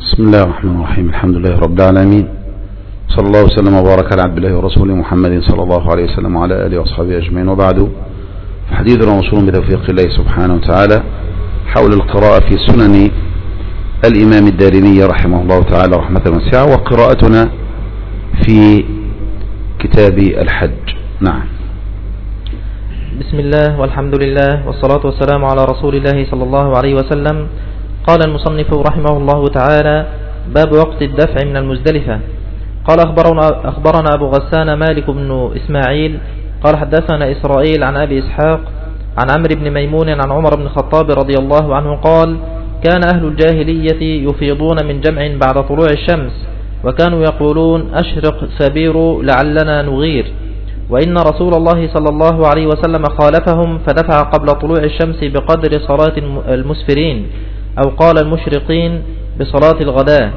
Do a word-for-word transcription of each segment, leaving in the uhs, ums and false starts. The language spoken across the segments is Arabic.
بسم الله الرحمن الرحيم. الحمد لله رب العالمين، صلى الله وسلم وبارك على عبد الله ورسوله محمد صلى الله عليه وسلم وعلى آله وأصحابه أجمعين، وبعد، فحديثنا موصول بتوفيق الله سبحانه وتعالى حول القراءة في سنن الإمام الدارمي رحمه الله تعالى رحمة واسعة، وقراءتنا في كتاب الحج. نعم. بسم الله والحمد لله والصلاة والسلام على رسول الله صلى الله عليه وسلم. قال المصنف رحمه الله تعالى: باب وقت الدفع من المزدلفة. قال أخبرنا, أخبرنا أبو غسان مالك بن إسماعيل قال حدثنا إسرائيل عن أبي إسحاق عن عمرو بن ميمون عن عمر بن الخطاب رضي الله عنه قال: كان أهل الجاهلية يفيضون من جمع بعد طلوع الشمس، وكانوا يقولون: أشرق سبير لعلنا نغير، وإن رسول الله صلى الله عليه وسلم خالفهم فدفع قبل طلوع الشمس بقدر صلاة المسفرين، أو قال المشرقين بصلاة الغداء.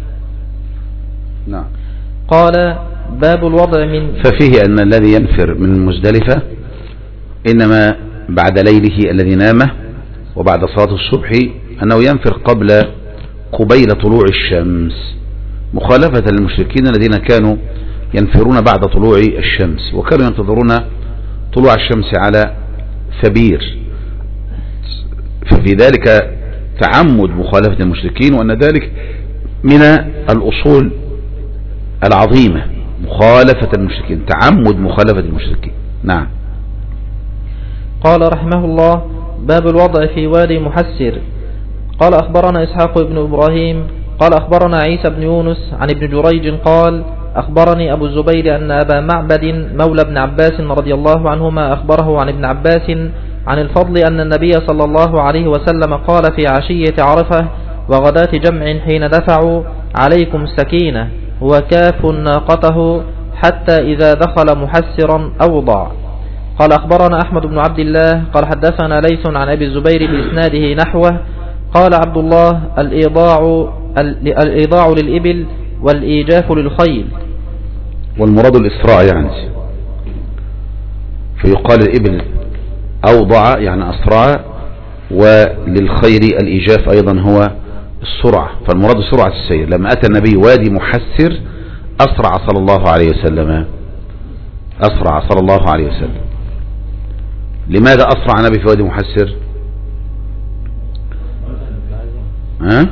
نعم. قال: باب الوضع من ففيه أن الذي ينفر من مزدلفة إنما بعد ليله الذي نامه وبعد صلاة الصبح أنه ينفر قبل قبيل طلوع الشمس، مخالفة للمشركين الذين كانوا ينفرون بعد طلوع الشمس، وكانوا ينتظرون طلوع الشمس على ثبير. ففي ذلك تعمد مخالفة المشركين، وأن ذلك من الأصول العظيمة، مخالفة المشركين، تعمد مخالفة المشركين. نعم. قال رحمه الله: باب الوضع في وادي محسر. قال أخبرنا إسحاق بن إبراهيم قال أخبرنا عيسى بن يونس عن ابن جريج قال: أخبرني أبو الزبير أن أبا معبد مولى ابن عباس رضي الله عنهما أخبره عن ابن عباس عن الفضل أن النبي صلى الله عليه وسلم قال في عشية عرفة وغداة جمع حين دفعوا: عليكم السكينة، وكاف ناقته حتى إذا دخل محسرا أوضع. قال أخبرنا أحمد بن عبد الله قال حدثنا ليث عن أبي الزبير بإسناده نحوه. قال عبد الله: الإيضاع, الإيضاع للإبل والإيجاف للخيل، والمراد الإسراع، يعني فيقال الإبل أوضع يعني أسرع، وللخير الإيجاف أيضا هو السرعة، فالمراد سرعة السير. لما أتى النبي وادي محسر أسرع صلى الله عليه وسلم، أسرع صلى الله عليه وسلم. لماذا أسرع النبي في وادي محسر؟ ها؟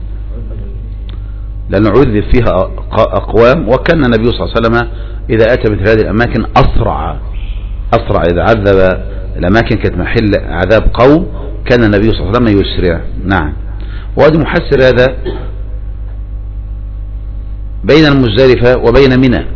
لأنه عذب فيها أقوام، وكان النبي صلى الله عليه وسلم إذا أتى مثل هذه الأماكن أسرع أسرع إذا عذب الأماكن كانت محل عذاب قوم كان النبي صلى الله عليه وسلم يسرع. نعم. وادي محسر هذا بين المزدلفة وبين منى،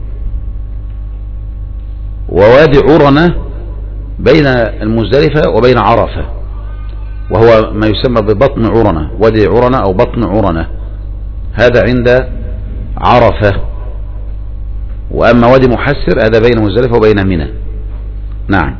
ووادي عرنة بين المزدلفة وبين عرفة، وهو ما يسمى ببطن عرنة، وادي عرنة أو بطن عرنة، هذا عند عرفة. وأما وادي محسر هذا بين المزدلفة وبين منى. نعم.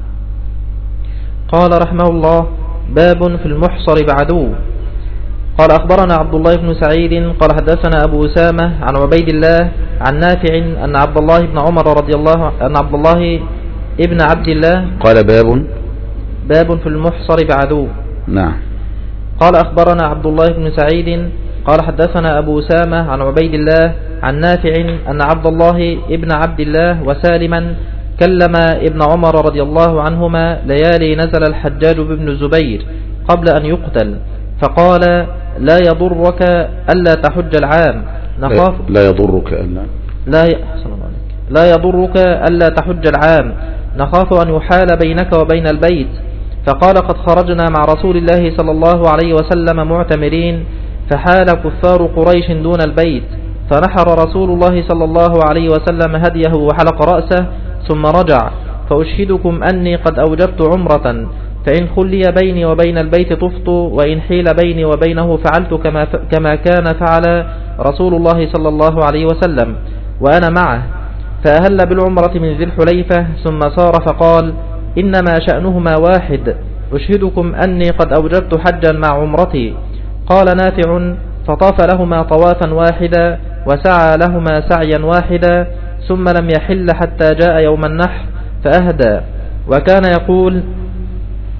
قال رحمه الله: باب في المحصر بعدو. قال أخبرنا عبد الله بن سعيد قال حدثنا أبو أسامة عن عبيد الله عن نافع أن عبد الله بن عمر رضي الله أن عبد الله ابن عبد الله قال: باب باب في المحصر بعدو. نعم. قال أخبرنا عبد الله بن سعيد قال حدثنا أبو أسامة عن عبيد الله عن نافع أن عبد الله ابن عبد الله وسالما كلم ابن عمر رضي الله عنهما ليالي نزل الحجاج بن الزبير قبل أن يقتل، فقال: لا يضرك ألا تحج العام، نخاف لا يضرك ألا لا ي... لا يضرك ألا تحج العام، نخاف أن يحال بينك وبين البيت. فقال: قد خرجنا مع رسول الله صلى الله عليه وسلم معتمرين، فحال كفار قريش دون البيت، فنحر رسول الله صلى الله عليه وسلم هديه وحلق رأسه ثم رجع. فأشهدكم أني قد أوجبت عمرة، فإن خلي بيني وبين البيت طفت، وإن حيل بيني وبينه فعلت كما, ف... كما كان فعل رسول الله صلى الله عليه وسلم وأنا معه. فأهل بالعمرة من ذي الحليفة ثم سار فقال: إنما شأنهما واحد، أشهدكم أني قد أوجبت حجا مع عمرتي. قال نافع: فطاف لهما طوافا واحدا وسعى لهما سعيا واحدا، ثم لم يحل حتى جاء يوم النحر فأهدى. وكان يقول: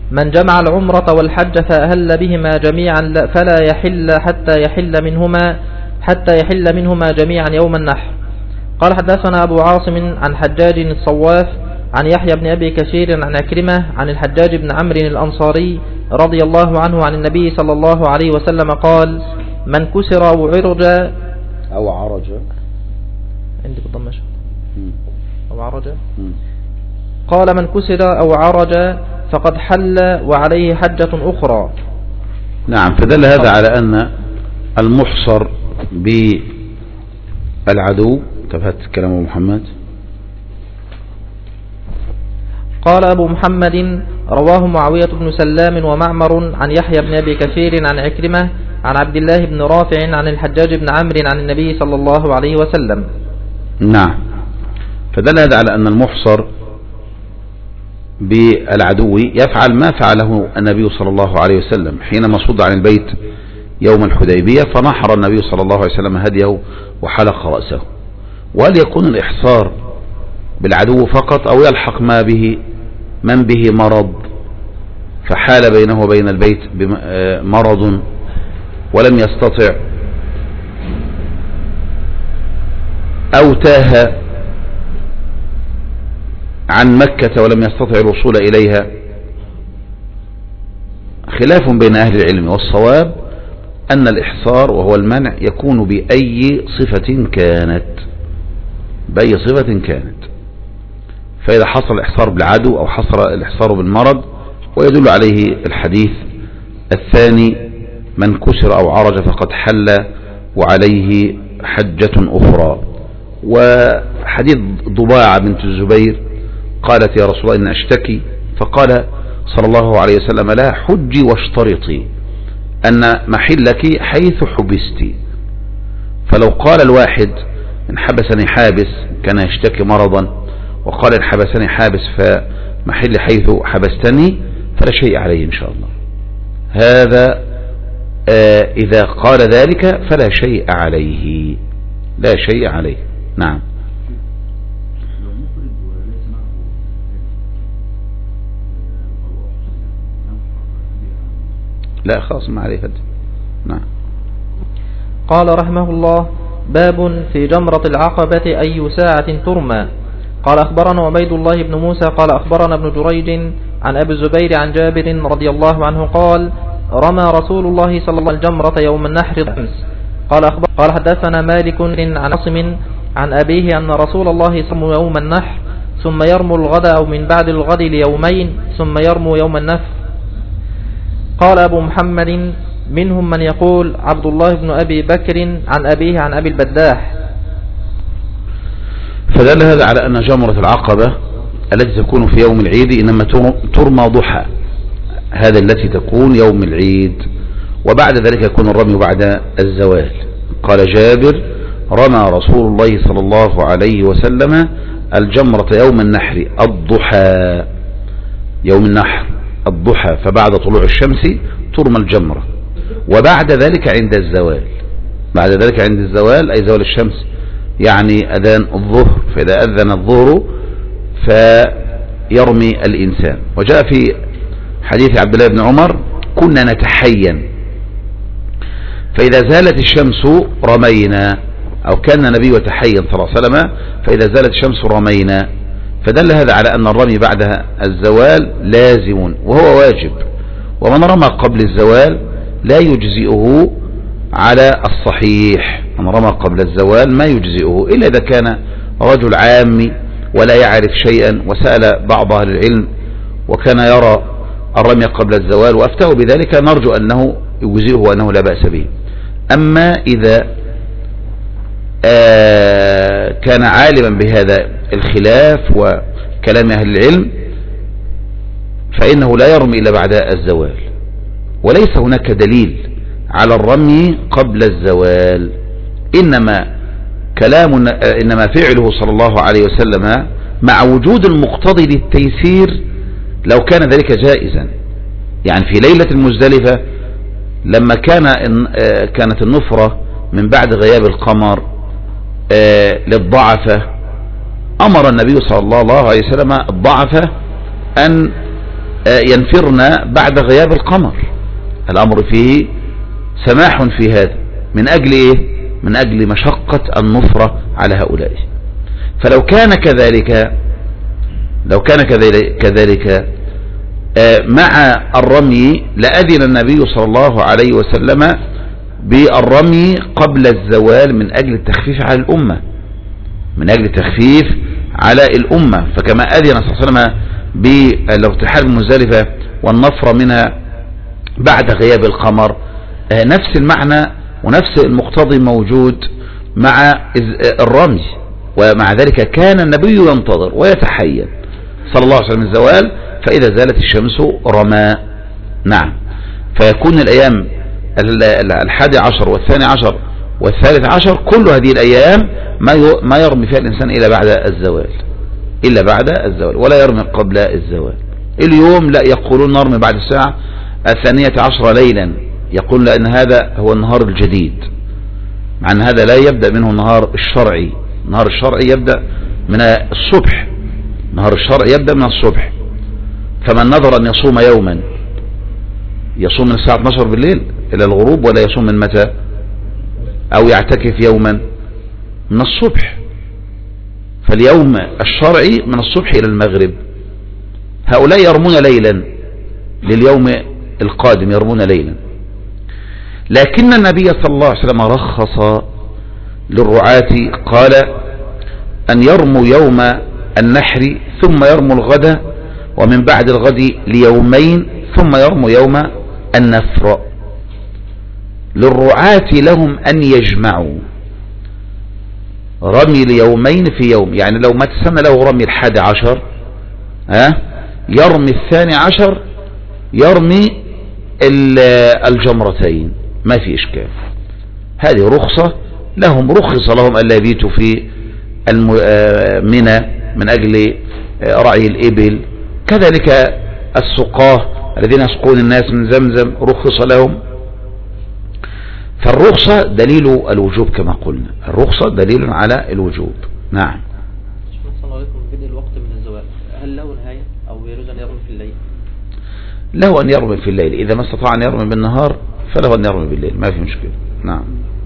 من جمع العمرة والحج فأهل بهما جميعا فلا يحل حتى يحل منهما حتى يحل منهما جميعا يوم النحر. قال حدثنا أبو عاصم عن حجاج الصواف عن يحيى بن أبي كثير عن عكرمة عن الحجاج بن عمرو الأنصاري رضي الله عنه عن النبي صلى الله عليه وسلم قال: من كسر أو عرج أو عرج عندي بالضمشة أو عرج قال: من كسر أو عرج فقد حل وعليه حجة أخرى. نعم. فدل هذا على أن المحصر بالعدو. تفهت كلام محمد. قال أبو محمد: رواه معاوية بن سلام ومعمر عن يحيى بن أبي كثير عن عكرمة عن عبد الله بن رافع عن الحجاج بن عمرو عن النبي صلى الله عليه وسلم. نعم. فدل هذا على أن المحصر بالعدو يفعل ما فعله النبي صلى الله عليه وسلم حينما صد عن البيت يوم الحديبية، فنحر النبي صلى الله عليه وسلم هديه وحلق رأسه. وهل يكون الإحصار بالعدو فقط أو يلحق ما به من به مرض فحال بينه وبين البيت مرض ولم يستطع أو تاه عن مكة ولم يستطع الوصول إليها؟ خلاف بين أهل العلم، والصواب أن الإحصار وهو المنع يكون بأي صفة كانت بأي صفة كانت فإذا حصل الإحصار بالعدو أو حصل الإحصار بالمرض. ويدل عليه الحديث الثاني: من كسر أو عرج فقد حل وعليه حجة أخرى. وحديث ضباعة بنت الزبير قالت: يا رسول الله إن أشتكي، فقال صلى الله عليه وسلم: لا، حجي واشترطي أن محلك حيث حبستي. فلو قال الواحد: إن حبسني حابس كان يشتكي مرضا، وقال: إن حبسني حابس فمحل حيث حبستني، فلا شيء عليه إن شاء الله. هذا آه إذا قال ذلك فلا شيء عليه، لا شيء عليه. نعم. لا خاص ما عليه هذا. نعم. قال رحمه الله: باب في جمرة العقبة أي ساعة ترمى. قال أخبرنا عبيد الله بن موسى قال أخبرنا ابن جريج عن أبي الزبير عن جابر رضي الله عنه قال: رمى رسول الله صلى الله عليه وسلم الجمرة يوم النحر الخمس. قال أخبر قال حدثنا مالك عن عاصم عن أبيه أن رسول الله صلى الله عليه وسلم يوم النحر ثم يرمو الغد أو من بعد الغد ليومين ثم يرمو يوم النفر. قال أبو محمد: منهم من يقول عبد الله بن أبي بكر عن أبيه عن أبي البداح. فدل هذا على أن جمرة العقبة التي تكون في يوم العيد إنما ترمى ضحى، هذا التي تكون يوم العيد، وبعد ذلك يكون الرمي بعد الزوال. قال جابر: رمى رسول الله صلى الله عليه وسلم الجمرة يوم النحر الضحى، يوم النحر الضحى، فبعد طلوع الشمس ترمى الجمرة، وبعد ذلك عند الزوال، بعد ذلك عند الزوال أي زوال الشمس، يعني أذان الظهر، فإذا أذن الظهر فيرمي الإنسان. وجاء في حديث عبد الله بن عمر: كنا نتحين فإذا زالت الشمس رمينا، أو كان النبي يتحين صلى الله عليه وسلم فإذا زالت الشمس رمينا. فدل هذا على أن الرمي بعد الزوال لازم وهو واجب، ومن رمى قبل الزوال لا يجزئه على الصحيح. من رمى قبل الزوال ما يجزئه إلا إذا كان رجل عامي ولا يعرف شيئا وسأل بعض أهل العلم وكان يرى الرمي قبل الزوال وأفتاه بذلك، نرجو أنه يجزئه وأنه لا بأس به. أما إذا آه كان عالما بهذا الخلاف وكلام أهل العلم فإنه لا يرمي إلا بعد الزوال، وليس هناك دليل على الرمي قبل الزوال، إنما كلام إنما فعله صلى الله عليه وسلم مع وجود المقتضي للتيسير لو كان ذلك جائزا. يعني في ليلة المزدلفة لما كان كانت النفرة من بعد غياب القمر للضعفة، أمر النبي صلى الله عليه وسلم الضعفة أن ينفرن بعد غياب القمر. الأمر فيه سماح في هذا من أجل إيه؟ من أجل مشقة النفرة على هؤلاء. فلو كان كذلك لو كان كذلك, كذلك مع الرمي لأذن النبي صلى الله عليه وسلم بالرمي قبل الزوال من أجل التخفيف على الأمة من أجل التخفيف على الأمة. فكما أذن صلى الله عليه وسلم بالارتحال من مزدلفة والنفر منها بعد غياب القمر، نفس المعنى ونفس المقتضي موجود مع الرمي. ومع ذلك كان النبي ينتظر ويتحين صلى الله عليه وسلم الزوال، فإذا زالت الشمس رمى. نعم. فيكون الأيام الحادي عشر والثاني عشر والثالث عشر كل هذه الأيام ما يرمي فيها الإنسان إلا بعد الزوال إلا بعد الزوال ولا يرمي قبل الزوال. اليوم لا، يقولون نرمي بعد الساعة الثانية عشر ليلا، يقول لأن هذا هو النهار الجديد، مع أن هذا لا يبدأ منه النهار الشرعي. النهار الشرعي يبدأ من الصبح نهار الشرعي يبدأ من الصبح. فمن نظر أن يصوم يوما يصوم من الساعة اثناشر بالليل إلى الغروب، ولا يصوم من متى؟ أو يعتكف يوما من الصبح. فاليوم الشرعي من الصبح إلى المغرب. هؤلاء يرمون ليلا لليوم القادم، يرمون ليلا. لكن النبي صلى الله عليه وسلم رخص للرعاة، قال أن يرموا يوم النحر ثم يرموا الغد، ومن بعد الغد ليومين ثم يرموا يوم النفر. للرعاة لهم أن يجمعوا رمي ليومين في يوم، يعني لو ما تسمى له رمي الحادي عشر ها يرمي الثاني عشر، يرمي الجمرتين، ما في إشكال. هذه رخصة لهم، رخص لهم ألا يبيتوا في منى من أجل رعي الإبل. كذلك السقاه الذين يسقون الناس من زمزم رخص لهم. فالرخصة دليل الوجوب كما قلنا، الرخصة دليل على الوجوب. نعم. صلى الله عليه وسلم بدء الوقت من الزوال، هل له نهاية أو يجوز أن يرمي في الليل؟ له أن يرمي في الليل، إذا ما استطاع أن يرمي بالنهار فله أن يرمي بالليل، ما في مشكلة. نعم.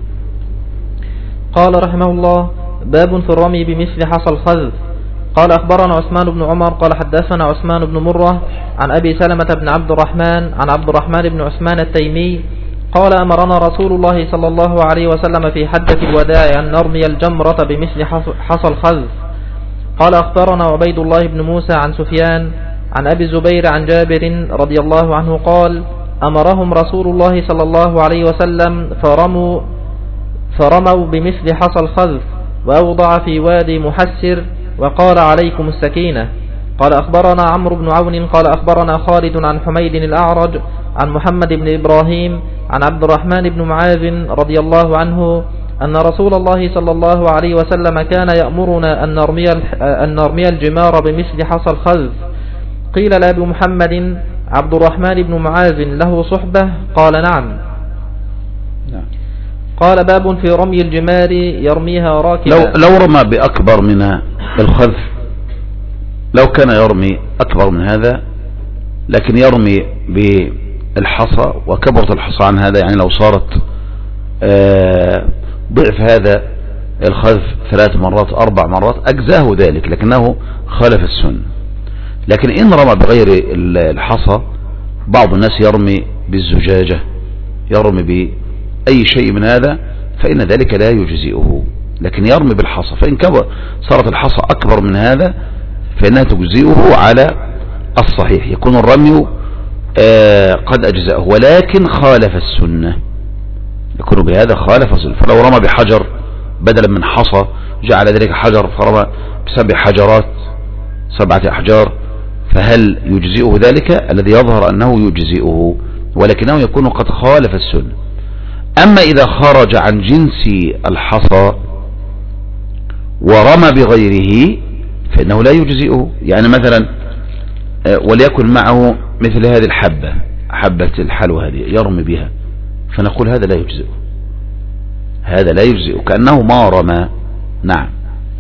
قال رحمه الله: باب في الرمي بمثل حصى الخذف. قال أخبرنا عثمان بن عمر قال حدثنا عثمان بن مرة عن أبي سلمة بن عبد الرحمن عن عبد الرحمن بن عثمان التيمي قال: أمرنا رسول الله صلى الله عليه وسلم في حجة الوداع أن نرمي الجمرة بمثل حصى الخذف. قال أخبرنا عبيد الله بن موسى عن سفيان عن أبي الزبير عن جابر رضي الله عنه قال: أمرهم رسول الله صلى الله عليه وسلم فرموا فرموا بمثل حصى الخذف، وأوضع في وادي محسر وقال: عليكم السكينة. قال أخبرنا عمرو بن عون قال أخبرنا خالد عن حميد الأعرج عن محمد بن إبراهيم عن عبد الرحمن بن معاذ رضي الله عنه أن رسول الله صلى الله عليه وسلم كان يأمرنا أن نرمي, أن نرمي الجمار بمثل حصى الخذف. قيل لأبي محمد: عبد الرحمن بن معاذ له صحبة؟ قال: نعم. قال: باب في رمي الجمار يرميها راكبا. لو, لو رمى بأكبر من الخذف، لو كان يرمي أكبر من هذا، لكن يرمي بالحصى وكبرت الحصى عن هذا، يعني لو صارت ضعف هذا الخذف ثلاث مرات أربع مرات أجزاه ذلك، لكنه خالف السنة. لكن إن رمى بغير الحصى، بعض الناس يرمي بالزجاجة، يرمي بأي شيء من هذا، فإن ذلك لا يجزئه. لكن يرمي بالحصى، فإن كبر صارت الحصى أكبر من هذا فإنها تجزئه على الصحيح، يكون الرمي آه قد أجزأه، ولكن خالف السنة، يكون بهذا خالف السنة. فلو رمى بحجر بدلا من حصى جعل ذلك حجر، فرمى بسبع حجرات سبعة أحجار، فهل يجزئه ذلك؟ الذي يظهر أنه يجزئه، ولكنه يكون قد خالف السنة. أما إذا خرج عن جنس الحصى ورمى بغيره فإنه لا يجزئه. يعني مثلا وليكن معه مثل هذه الحبة، حبة الحلوى هذه يرمي بها، فنقول هذا لا يجزئه، هذا لا يجزئه، كأنه ما رمى. نعم.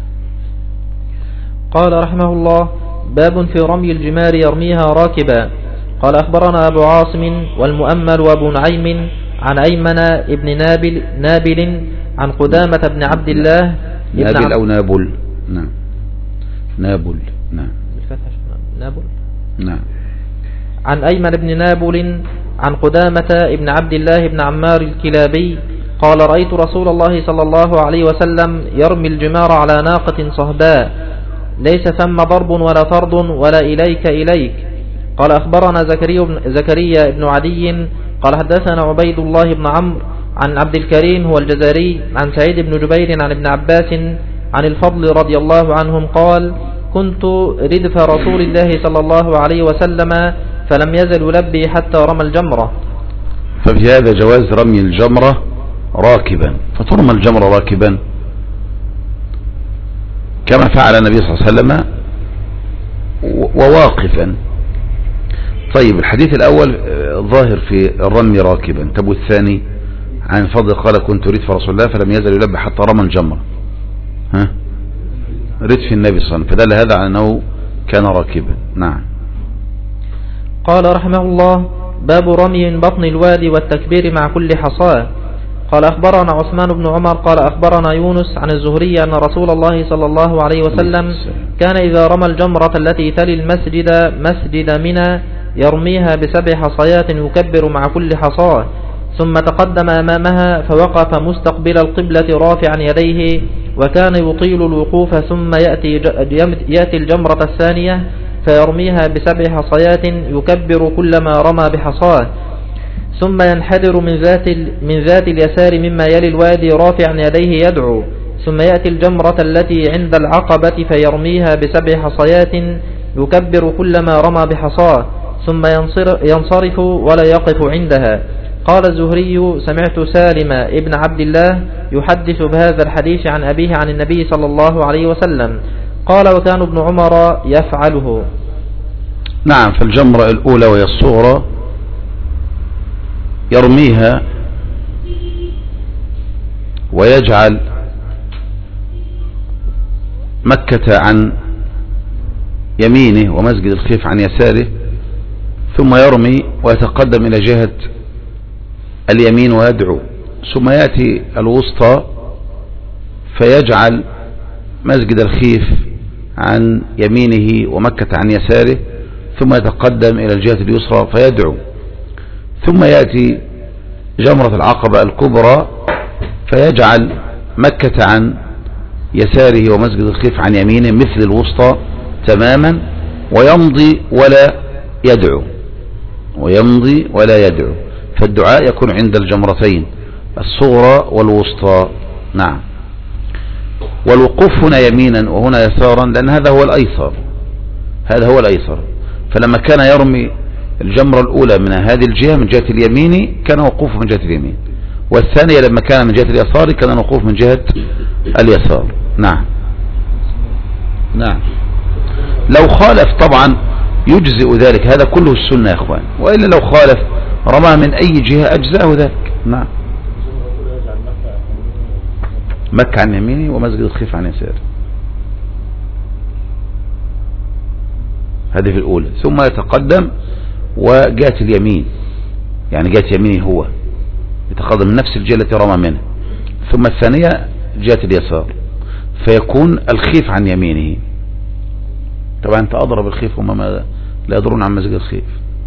قال رحمه الله: باب في رمي الجمار يرميها راكبا. قال أخبرنا أبو عاصم والمؤمل وأبو نعيم عن أيمن ابن نابل, نابل عن قدامة بن عبد الله نابل أو نابل. نعم نابل. نعم نابل. نعم. عن أيمن بن نابل عن قدامة ابن عبد الله بن عمار الكلابي قال رأيت رسول الله صلى الله عليه وسلم يرمي الجمار على ناقة صهباء ليس ثم ضرب ولا طرد ولا إليك إليك. قال أخبرنا زكريا بن, زكريا بن عدي قال حدثنا عبيد الله بن عمرو عن عبد الكريم هو الجزري عن سعيد بن جبير عن ابن عباس عن الفضل رضي الله عنهم قال كنت ردف رسول الله صلى الله عليه وسلم فلم يزل يلبي حتى رمى الجمرة. ففي هذا جواز رمي الجمرة راكبا، فترمى الجمرة راكبا كما فعل النبي صلى الله عليه وسلم وواقفا. طيب الحديث الأول ظاهر في الرمي راكبا. طب والثاني عن فضل قال كنت ردف رسول الله فلم يزل يلبي حتى رمى الجمرة، ها ردف النبي صلى الله عليه وسلم، فدل هذا على أنه كان راكبا. نعم. قال رحمه الله باب رمي من بطن الوادي والتكبير مع كل حصاه. قال أخبرنا عثمان بن عمر قال أخبرنا يونس عن الزهري أن رسول الله صلى الله عليه وسلم كان إذا رمى الجمرة التي تلي المسجد مسجد منى يرميها بسبع حصيات يكبر مع كل حصاه، ثم تقدم أمامها فوقف مستقبل القبلة رافعا يديه وكان يطيل الوقوف، ثم يأتي, يأتي الجمرة الثانية فيرميها بسبع حصيات يكبر كلما رمى بحصاه، ثم ينحدر من ذات, من ذات اليسار مما يلي الوادي رافعا يديه يدعو، ثم يأتي الجمرة التي عند العقبة فيرميها بسبع حصيات يكبر كلما رمى بحصاه، ثم ينصرف ولا يقف عندها. قال الزهري سمعت سالم ابن عبد الله يحدث بهذا الحديث عن أبيه عن النبي صلى الله عليه وسلم قال وكان ابن عمر يفعله. نعم. فالجمرة الأولى وهي الصغرى يرميها ويجعل مكة عن يمينه ومسجد الخيف عن يساره، ثم يرمي ويتقدم إلى جهة اليمين ويدعو، ثم يأتي الوسطى فيجعل مسجد الخيف عن يمينه ومكة عن يساره، ثم يتقدم إلى الجهة اليسرى فيدعو، ثم يأتي جمرة العقبة الكبرى فيجعل مكة عن يساره ومسجد الخيف عن يمينه مثل الوسطى تماما، ويمضي ولا يدعو ويمضي ولا يدعو. فالدعاء يكون عند الجمرتين الصغرى والوسطى. نعم. والوقوف هنا يمينا وهنا يسارا لأن هذا هو الأيسر، هذا هو الأيسر. فلما كان يرمي الجمرة الأولى من هذه الجهة من جهة اليمين كان وقوف من جهة اليمين، والثانية لما كان من جهة اليسار كان وقوف من جهة اليسار. نعم. نعم. لو خالف طبعا يجزئ ذلك، هذا كله السنة يا اخوان، وإلا لو خالف رمى من أي جهة أجزاه ذلك. نعم. مكة عن يمينه ومسجد الخيف عن يساره، هذه في الأولى. ثم يتقدم وجهة اليمين، يعني جهة يمينه هو يتقدم من نفس الجهة التي رمى منها، ثم الثانية جهة اليسار فيكون الخيف عن يمينه. طبعا انت أضرب الخيف هم ما لا يدرون عن مسجد الخيف،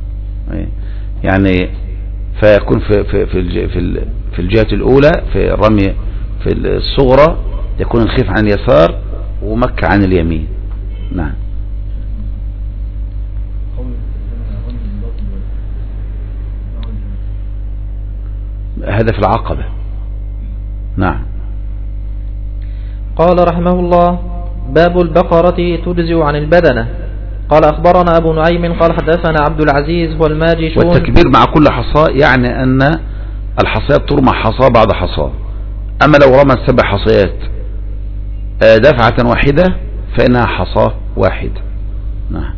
يعني فيكون في في في في في الجهة الأولى في الرمي في الصغرى يكون الخيف عن اليسار ومكة عن اليمين. نعم. هذا في العقبة. نعم. قال رحمه الله باب البقرة تجزئ عن البدنة. قال أخبرنا أبو نعيم قال حدثنا عبد العزيز والماجشون. والتكبير مع كل حصاة يعني أن الحصيات ترمى حصاة بعد حصاة، أما لو رمى سبع حصيات دفعة واحدة فإنها حصاة واحدة. نعم.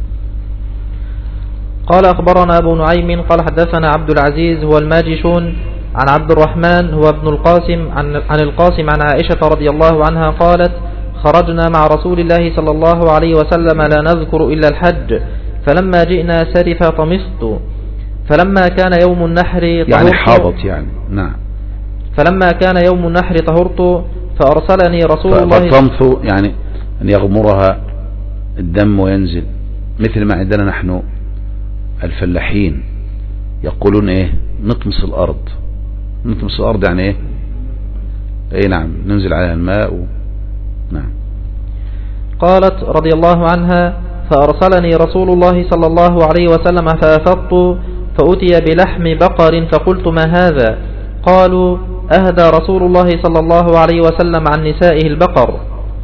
قال أخبرنا أبو نعيم قال حدثنا عبد العزيز هو الماجشون عن عبد الرحمن هو ابن القاسم عن, عن القاسم عن عائشة رضي الله عنها قالت خرجنا مع رسول الله صلى الله عليه وسلم لا نذكر إلا الحج فلما جئنا سرف طمست، فلما كان يوم النحر يعني حاضت يعني نعم. فلما كان يوم النحر طهرت فأرسلني رسول الله. فالطمث يعني أن يغمرها الدم وينزل، مثل ما عندنا نحن الفلاحين يقولون ايه نطمس الأرض. نطمس الأرض يعني ايه؟ ايه نعم، ننزل عليها الماء و... نعم. قالت رضي الله عنها: فأرسلني رسول الله صلى الله عليه وسلم فأفضت فأتي بلحم بقر فقلت: ما هذا؟ قالوا: أهدى رسول الله صلى الله عليه وسلم عن نسائه البقر.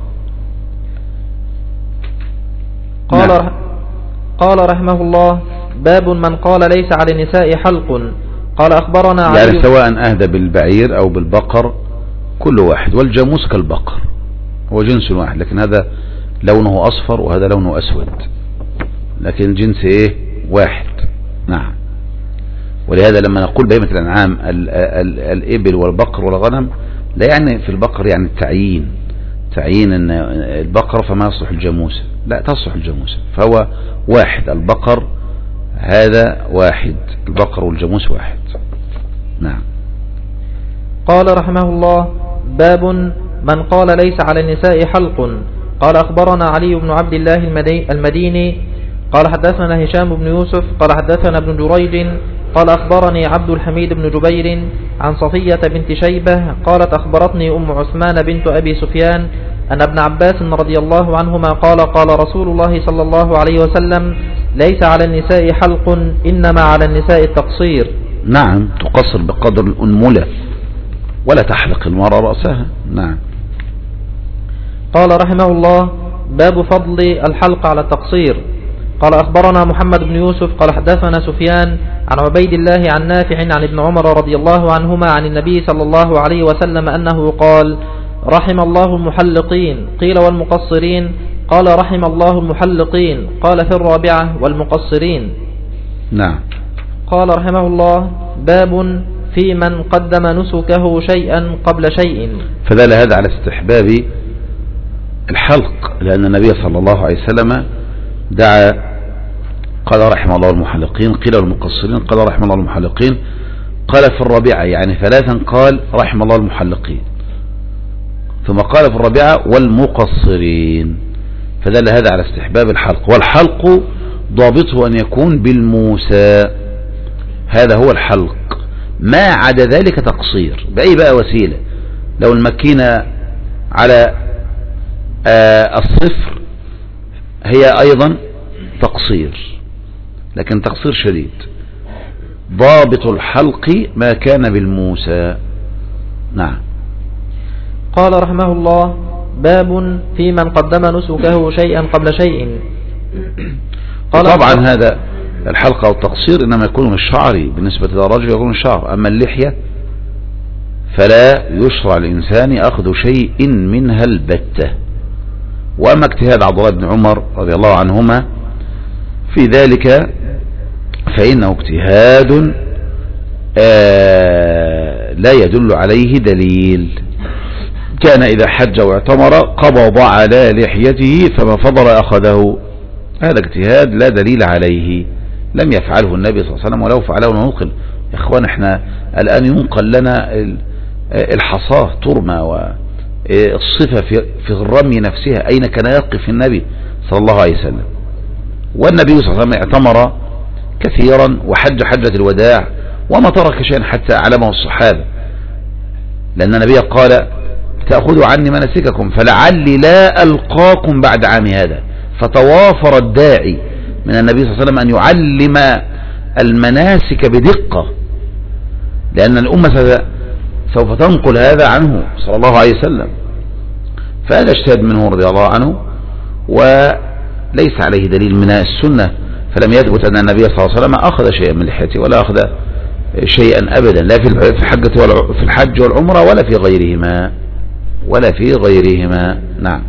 قال, نعم. قال رحمه الله: باب من قال ليس على النساء حلق. قال أخبرنا علي، يعني سواء أهدى بالبعير أو بالبقر كل واحد، والجاموس كالبقر هو جنس واحد، لكن هذا لونه أصفر وهذا لونه أسود، لكن جنس إيه واحد. نعم. ولهذا لما نقول بهيمة الأنعام ال ال الإبل والبقر والغنم، لا يعني في البقر يعني التعيين تعيين أن البقر فما يصلح الجاموسة، لا تصلح الجاموسة، فهو واحد. البقر هذا واحد، البقر والجاموس واحد. نعم. قال رحمه الله: باب من قال ليس على النساء حلق. قال أخبرنا علي بن عبد الله المديني قال حدثنا هشام بن يوسف قال حدثنا ابن جريج قال أخبرني عبد الحميد بن جبير عن صفية بنت شيبة قالت: أخبرتني أم عثمان بنت أبي سفيان أن ابن عباس رضي الله عنهما قال: قال رسول الله صلى الله عليه وسلم: ليس على النساء حلق، إنما على النساء التقصير. نعم، تقصر بقدر الأنملة ولا تحلق المرأة رأسها. نعم. قال رحمه الله: باب فضل الحلق على التقصير. قال أخبرنا محمد بن يوسف قال حدثنا سفيان عن عبيد الله عن نافع عن ابن عمر رضي الله عنهما عن النبي صلى الله عليه وسلم أنه قال: رحم الله المحلقين. قيل: والمقصرين؟ قال: رحم الله المحلقين. قال: في الرابعة: والمقصرين. نعم. قال رحمه الله: باب في من قدم نسكه شيئا قبل شيء. فدل هذا على استحباب الحلق، لأن النبي صلى الله عليه وسلم دعا قال: رحم الله المحلقين. قيل: المقصرين؟ قال: رحم الله المحلقين. قال: في الرابعة، يعني ثلاثا قال: رحم الله المحلقين، ثم قال في الرابعة: والمقصرين. فدل هذا على استحباب الحلق، والحلق ضابطه أن يكون بالموسى، هذا هو الحلق. ما عدا ذلك تقصير بأي بقى وسيلة. لو المكينة على آه الصفر هي أيضا تقصير، لكن تقصير شديد. ضابط الحلق ما كان بالموسى. نعم. قال رحمه الله: باب في من قدم نسكه شيئا قبل شيء. قال طبعا هذا الحلق أو التقصير إنما يكون من الشعر، بالنسبة للرجل يكون من الشعر، أما اللحية فلا يشرع الإنسان أخذ شيء منها البتة. وأما اجتهاد عبد الله بن عمر رضي الله عنهما في ذلك فإنه اجتهاد آه لا يدل عليه دليل. كان إذا حج واعتمر قبض على لحيته فما فضل أخذه. هذا اجتهاد لا دليل عليه، لم يفعله النبي صلى الله عليه وسلم، ولو فعله ننقل. يا اخوان احنا الآن ينقل لنا الحصاة ترمى والصفة في الرمي نفسها، أين كان يقف النبي صلى الله عليه وسلم؟ والنبي صلى الله عليه وسلم اعتمر كثيرا وحج حجة الوداع وما ترك شيئا حتى أعلمه الصحابة، لأن النبي قال: تأخذوا عني مناسككم فلعلي لا ألقاكم بعد عام هذا. فتوافر الداعي من النبي صلى الله عليه وسلم أن يعلم المناسك بدقة، لأن الأمة سوف تنقل هذا عنه صلى الله عليه وسلم. فهذا اجتهاد منه رضي الله عنه، وليس عليه دليل من السنة، فلم يثبت أن النبي صلى الله عليه وسلم أخذ شيئا من لحيته ولا أخذ شيئا أبدا، لا في الحج في الحج والعمرة ولا في غيرهما ولا في غيرهما. نعم.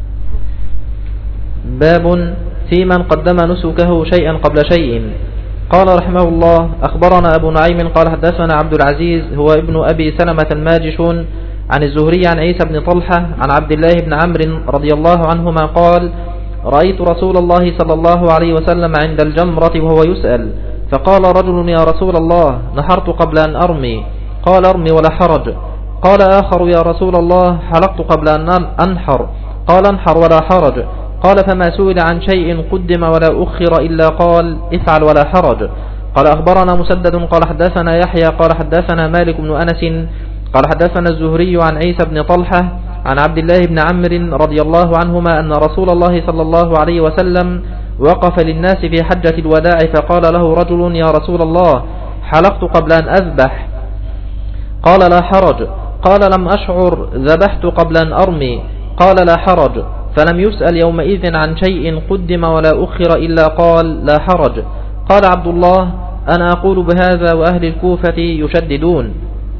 باب في من قدم نسكه شيئا قبل شيء. قال رحمه الله: أخبرنا أبو نعيم قال حدثنا عبد العزيز هو ابن أبي سلمة الماجشون عن الزهري عن عيسى بن طلحة عن عبد الله بن عمرو رضي الله عنهما قال: رأيت رسول الله صلى الله عليه وسلم عند الجمرة وهو يسأل، فقال رجل: يا رسول الله، نحرت قبل أن أرمي. قال: ارمي ولا حرج. قال آخر: يا رسول الله، حلقت قبل أن أنحر. قال: انحر ولا حرج. قال: فما سئل عن شيء قدم ولا أخر إلا قال: افعل ولا حرج. قال: أخبرنا مسدد قال حدثنا يحيى قال حدثنا مالك بن أنس قال حدثنا الزهري عن عيسى بن طلحة عن عبد الله بن عمرو رضي الله عنهما أن رسول الله صلى الله عليه وسلم وقف للناس في حجة الوداع فقال له رجل: يا رسول الله، حلقت قبل أن أذبح. قال: لا حرج. قال: لم أشعر، ذبحت قبل أن أرمي. قال: لا حرج. فلم يسأل يومئذ عن شيء قدم ولا أخر إلا قال: لا حرج. قال عبد الله: أنا أقول بهذا وأهل الكوفة يشددون.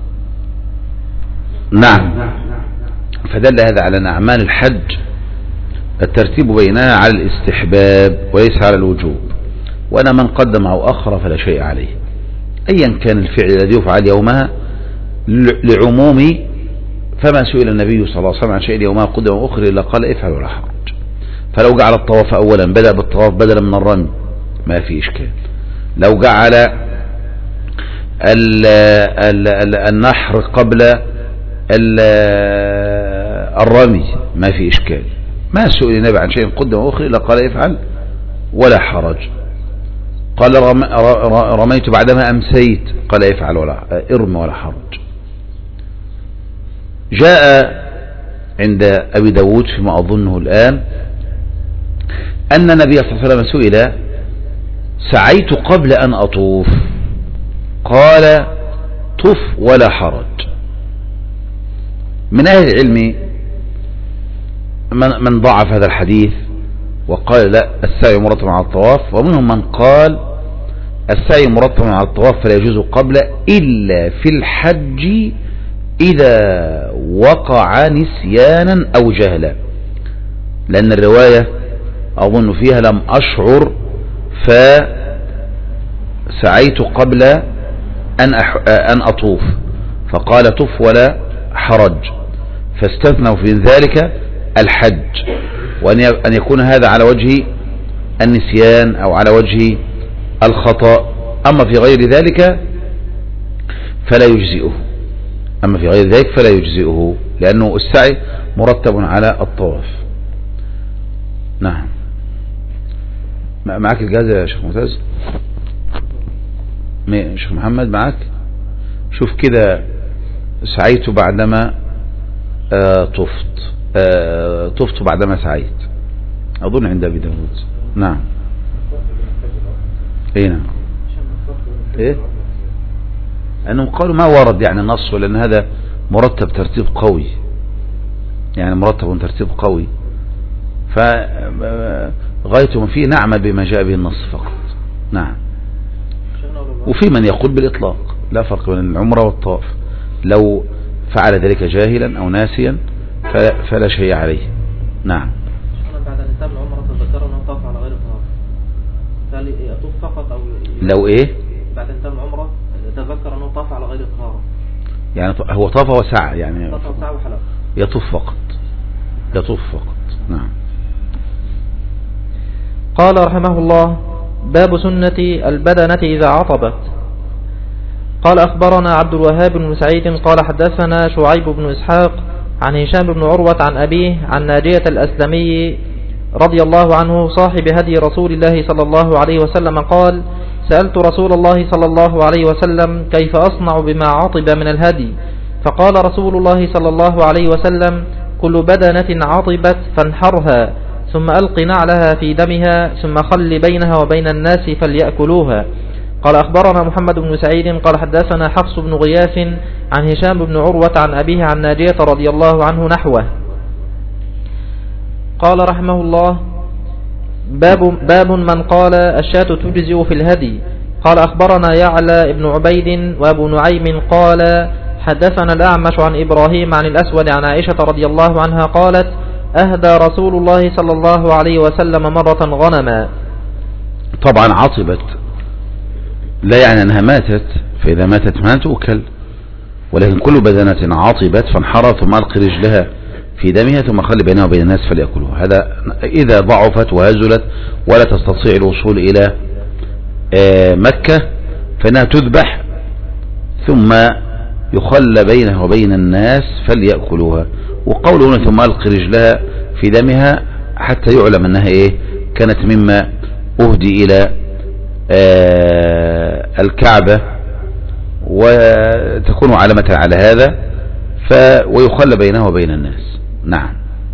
نعم. فدل هذا على أن أعمال الحج الترتيب بينها على الاستحباب وليس على الوجوب، وأنا من قدم أو أخر فلا شيء عليه أيا كان الفعل الذي يفعل يومها لعموم. فما سئل النبي صلى الله عليه وسلم عن شيء يومها قدم أو أخر إلا قال: افعل ولا حرج. فلو جعل الطواف أولا بدأ بالطواف بدلا من الرمي ما في إشكال. لو جعل ال ال ال النحر قبل الرمي ما في إشكال. ما سئل النبي عن شيء قدم أو أخر إلا قال: افعل ولا حرج. قال: رميت بعدما أمسيت، قال: افعل ولا ارم ولا حرج. جاء عند أبي داود فيما أظنه الآن أن النبي صلى الله عليه وسلم سئل: سعيت قبل أن أطوف، قال: طف ولا حرج. من أهل العلم من ضعف هذا الحديث وقال: لا، السعي مرتب على الطواف، ومنهم من قال: السعي مرتب على الطواف فلا يجوز قبل إلا في الحج إذا وقع نسيانا أو جهلا، لأن الرواية أظن فيها لم أشعر فسعيت قبل أن, أح... أن أطوف، فقال: طف ولا حرج، فاستثنوا في ذلك الحج، وأن يكون هذا على وجه النسيان أو على وجه الخطأ. أما في غير ذلك فلا يجزئه أما في غير ذلك فلا يجزئه لأنه السعي مرتب على الطواف. نعم. معك الجهاز يا شيخ معتز؟ شيخ محمد معك؟ شوف كده: سعيت بعدما آه طفت آه طفت بعدما سعيت، أظن عند أبي داود. نعم. ايه نعم. ايه انهم قالوا ما ورد يعني نص، لان هذا مرتب ترتيب قوي، يعني مرتب ترتيب قوي، فغايتهم فيه نعمل بما جاء به النص فقط. نعم. وفي من يقول بالإطلاق لا فرق بين العمرة والطواف، لو فعل ذلك جاهلا أو ناسيا فلا, فلا شيء عليه. نعم. بعد انتهاء العمرة تذكر أنه طاف على غير طواف، هل يطوف فقط أو لو إيه؟ بعد انتهاء العمرة تذكر أنه طاف على غير طهارة، يعني هو طاف وسعى، يعني طاف وسعى وحلق، يطوف فقط يطوف فقط. نعم. قال رحمه الله: باب سنة البدنة إذا عطبت. قال: أخبرنا عبد الوهاب بن سعيد قال حدثنا شعيب بن إسحاق عن هشام بن عروة عن أبيه عن ناجية الأسلمي رضي الله عنه صاحب هدي رسول الله صلى الله عليه وسلم قال: سألت رسول الله صلى الله عليه وسلم كيف أصنع بما عطب من الهدي، فقال رسول الله صلى الله عليه وسلم: كل بدنة عطبت فانحرها، ثم ألق نعلها في دمها، ثم خل بينها وبين الناس فليأكلوها. قال: أخبرنا محمد بن سعيد قال حدثنا حفص بن غياث عن هشام بن عروة عن أبيه عن ناجية رضي الله عنه نحوه. قال رحمه الله: باب, باب من قال الشاة تجزئ في الهدي. قال: أخبرنا يعلى بن عبيد وأبو نعيم قال حدثنا الأعمش عن إبراهيم عن الأسود عن عائشة رضي الله عنها قالت: أهدى رسول الله صلى الله عليه وسلم مرة غنما. طبعا عطبت لا يعني أنها ماتت، فإذا ماتت ما تؤكل، ولكن كل بدنة عطبت فانحرت ثم ألقي رجلها في دمها ثم خلي بينها وبين الناس فليأكلوها. هذا إذا ضعفت وهزلت ولا تستطيع الوصول إلى مكة فإنها تذبح ثم يخلى بينها وبين الناس فليأكلوها. وقوله ثم ألق رجلها في دمها حتى يعلم أنها إيه كانت مما أهدي إلى الكعبة وتكون علامة على هذا ف ويخلى بينها وبين الناس. نعم.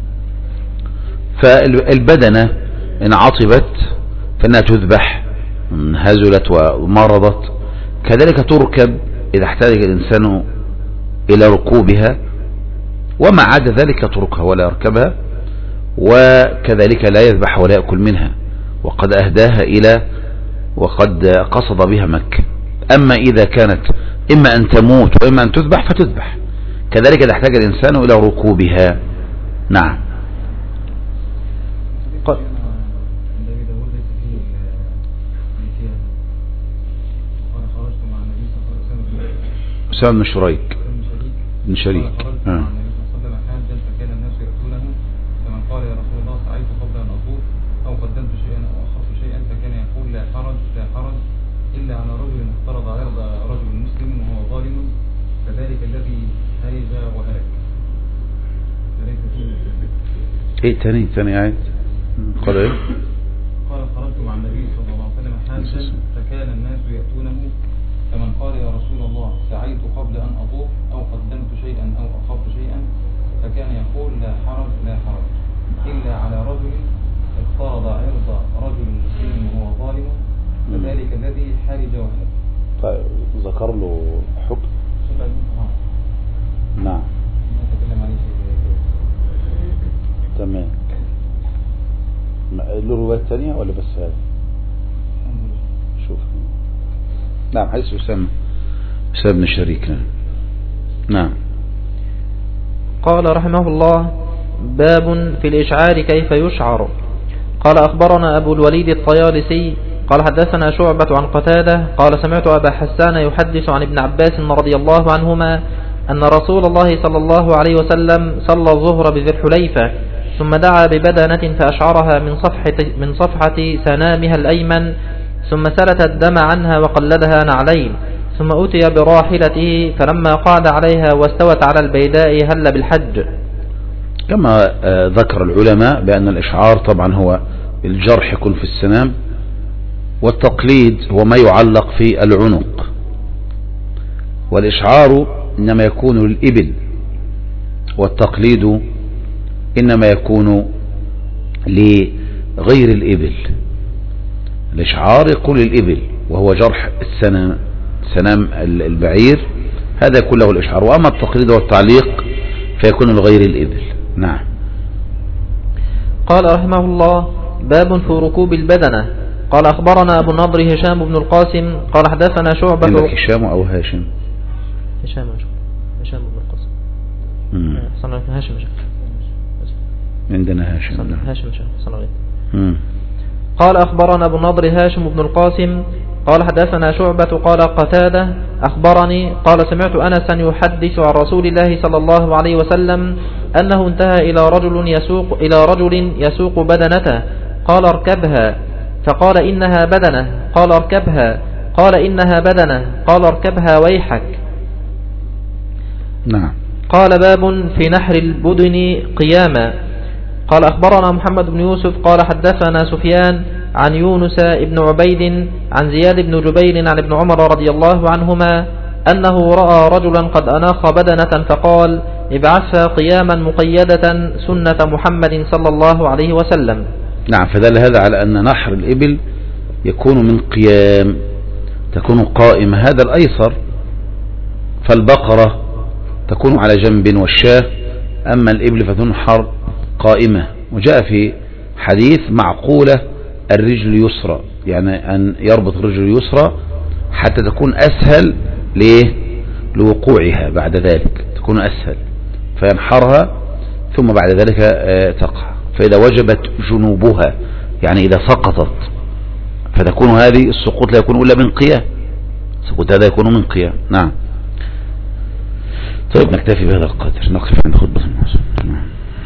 فالبدنة إن عطبت فإنها تذبح، هزلت ومرضت كذلك تركب إذا احتاج الإنسان إلى ركوبها، وما عدا ذلك تركها ولا يركبها، وكذلك لا يذبح ولا يأكل منها وقد أهداها إلى وقد قصد بها مكة. أما إذا كانت إما أن تموت وإما أن تذبح فتذبح، كذلك إذا احتاج الإنسان إلى ركوبها. نعم. قال أسامة بن شريك بن شريك آه. فكان الناس يأتونه فمن قال يا رسول الله سعيت قبل أن أطوف أو قدمت شيئا أو أخرت شيئا فكان يقول لا حرج لا حرج إلا على رجل افترض عرض رجل مسلم وهو ظالم فذلك الذي هرج وهلك. ايه تاني تاني عيد قال ايه؟ قال خرجت مع النبي صلى الله عليه وسلم حاجا فكان الناس يأتونه فمن قال يا رسول الله سعيت قبل أن أطوف أو قدمت شيئا أو أخرت شيئا فكان يقول لا حرج لا حرج إلا على رجل افترض عرض رجل مسلم وهو ظالم فذلك الذي حرج وهلك. طيب ذكر له حكم. نعم. نتكلم عليه تمام. له روايات ثانية ولا بس هذا؟ شوف. نعم حديث أسامة أسامة بن شريك. نعم. قال رحمه الله باب في الإشعار كيف يشعر. قال أخبرنا أبو الوليد الطيالسي قال حدثنا شعبة عن قتادة قال سمعت أبا حسان يحدث عن ابن عباس رضي الله عنهما أن رسول الله صلى الله عليه وسلم صلى الظهر بذي الحليفة ثم دعا ببدنة فأشعرها من صفحة, من صفحة سنامها الأيمن ثم سلت الدم عنها وقلدها نعلين ثم أتي براحلته فلما قعد عليها واستوت على البيداء هل بالحج. كما ذكر العلماء بأن الإشعار طبعا هو الجرح يكون في السنام، والتقليد هو ما يعلق في العنق، والإشعار إنما يكون للإبل والتقليد إنما يكون لغير الإبل. الإشعار يكون للإبل وهو جرح السنام سنام البعير، هذا يكون له الإشعار، وأما التقليد والتعليق فيكون لغير الإبل. نعم. قال رحمه الله باب في ركوب البدنة. قال أخبرنا أبو النضر هشام بن القاسم قال حدثنا شعبة. عندك هشام أو هاشم؟ هشام هشام بن القاسم. صنع هاشم عندنا هاشم. هاشم صنع. قال أخبرنا أبو النضر هاشم بن القاسم قال حدثنا شعبة قال قتادة أخبرني قال سمعت أنسا يحدث عن رسول الله صلى الله عليه وسلم أنه انتهى إلى رجل يسوق إلى رجل يسوق بدنته قال اركبها فقال إنها بدنة قال اركبها قال إنها بدنة قال اركبها ويحك. نعم. قال باب في نحر البدن قياما. قال أخبرنا محمد بن يوسف قال حدثنا سفيان عن يونس بن عبيد عن زياد بن جبير عن ابن عمر رضي الله عنهما أنه رأى رجلا قد أناخ بدنة فقال ابعثها قياما مقيدة سنة محمد صلى الله عليه وسلم. نعم. فدل هذا على أن نحر الإبل يكون من قيام، تكون قائمة، هذا الأيسر، فالبقرة تكون على جنب والشاة، أما الإبل فتنحر قائمة. وجاء في حديث معقولة الرجل يسرى، يعني أن يربط الرجل اليسرى حتى تكون أسهل ليه؟ لوقوعها بعد ذلك تكون أسهل، فينحرها ثم بعد ذلك تقع. فإذا وجبت جنوبها يعني إذا سقطت فتكون هذه السقوط لا يكون إلا من قيام، السقوط هذا يكون من قيام. نعم. طيب نكتفي بهذا القدر، نقف عند خطبة الناس. نعم.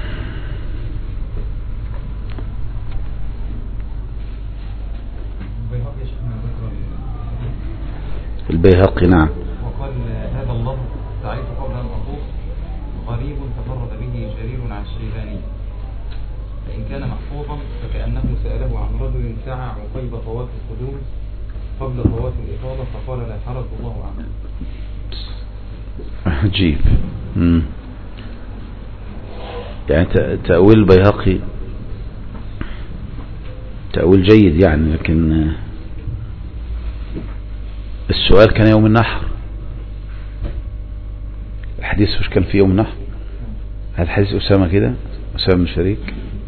البيهقي. نعم. وقال هذا اللفظ سعيت قبل أن أطوف غريب تفرد به جرير عن الشيباني، فإن كان محفوظا فكأنه سأله عن رجل سعى عقيب طواف القدوم قبل طواف الإفاضة فقال لا حرج الله عنه. عجيب. مم. يعني تأويل البيهقي تأويل جيد يعني، لكن السؤال كان يوم النحر، الحديث وش كان في يوم النحر؟ هذا حديث أسامة كده، أسامة بن شريك.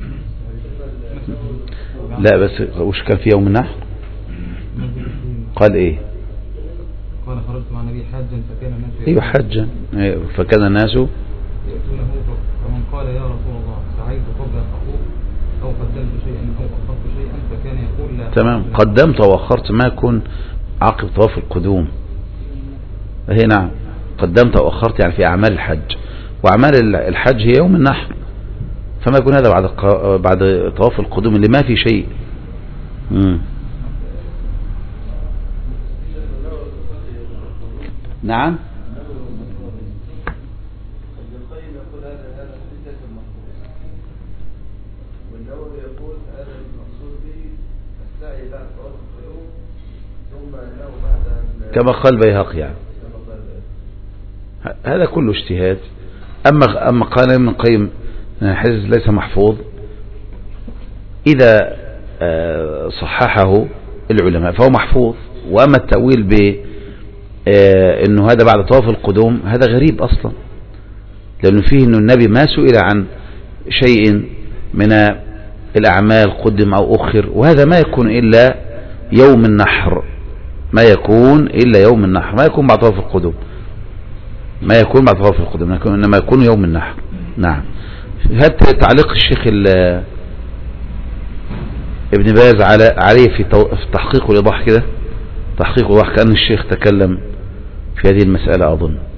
لا بس وش كان في يوم النحر؟ قال ايه؟ قال خرجت مع النبي حاجا فكان الناس ايوه حاجا فكان الناس يأتونه، فمن قال يا رسول الله سعيت قبل أن أطوف أو قدمت شيئا أو أخرت شيئا فكان يقول لا. تمام. قدمت وأخرت ما يكون عقب طواف القدوم. هي نعم قدمت وأخرت يعني في أعمال الحج، وأعمال الحج هي يوم النحر، فما يكون هذا بعد بعد طواف القدوم اللي ما في شيء. مم. نعم. كما قال بيهقي يعني. هذا كله اجتهاد. أما أما قال ابن القيم الحديث ليس محفوظ، إذا صححه العلماء فهو محفوظ، وأما التأويل ب إنه هذا بعد طواف القدوم هذا غريب أصلا، لأنه فيه إنه النبي ما سئل عن شيء من الأعمال قدم أو أخر، وهذا ما يكون إلا يوم النحر، ما يكون إلا يوم النحر، ما يكون بعد طواف القدوم، ما يكون بعد طواف القدوم، إنما يكون يوم النحر. نعم. هذا تعليق الشيخ ابن باز على عليه في تحقيق الإيضاح كده، تحقيق الإيضاح، كأن الشيخ تكلم في هذه المسألة أظن.